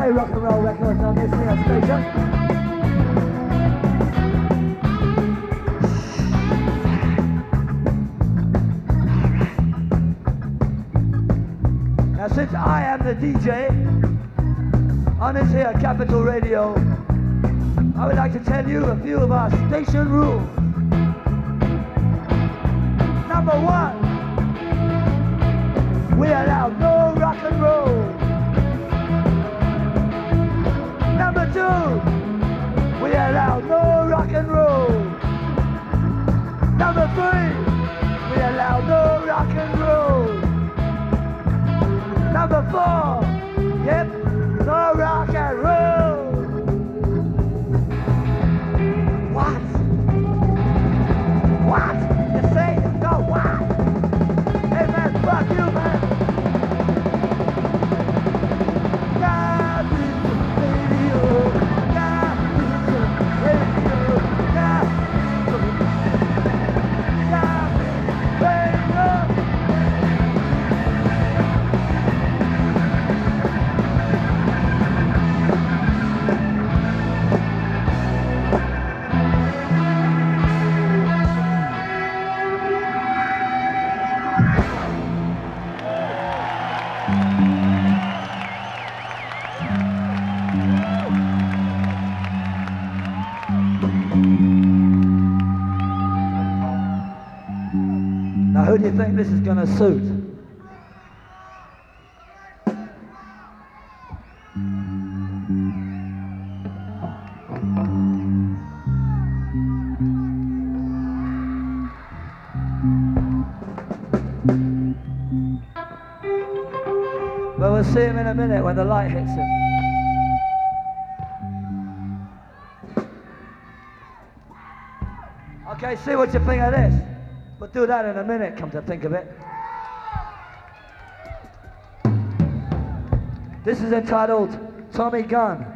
play rock and roll records on this here station. Now since I am the DJ on this here Capital Radio, I would like to tell you a few of our station rules. Number one, we allow no rock and roll. Number two, we allow no rock and roll. Number three, we allow no rock and roll. Number four, yep, no rock and roll. What? What? You say no what? Hey man, fuck you man. Now who do you think this is going to suit? Well, we'll see him in a minute when the light hits him. Okay, see what you think of this. We'll do that in a minute, come to think of it. This is entitled Tommy Gunn.